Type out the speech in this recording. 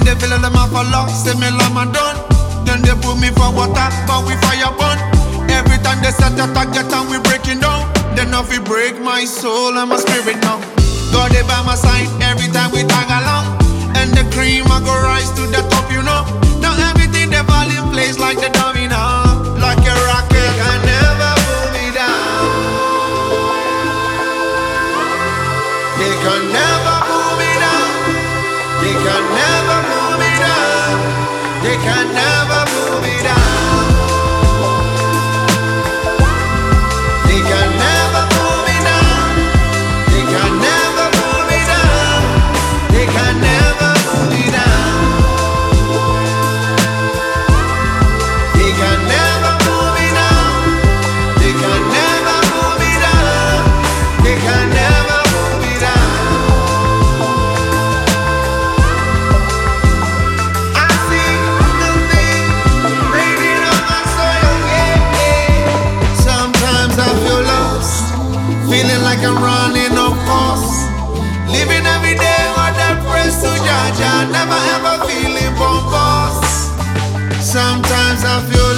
devil and them a follow. Say me love my done. Then they put me for water, but we fire burn. Every time they set a target and we breaking down. Then off we break my soul and my spirit now. God they by my side every time we tag along. And the cream I go rise to the top, you know. Now everything they fall in place like the domino. Like a rocket, can never pull me down. They can never pull me down. They can never pull me down. They can never pull me down. They can never pull me down. They can never pull me down. They can never pull me down. They can never pull me down. They can never pull me down. They can never pull me down. I see the thing raining on my soil, yeah, yeah. Sometimes I feel lost, feeling like I'm running off course. Living every day with that press to Jaja, never ever feeling bombos. Sometimes I feel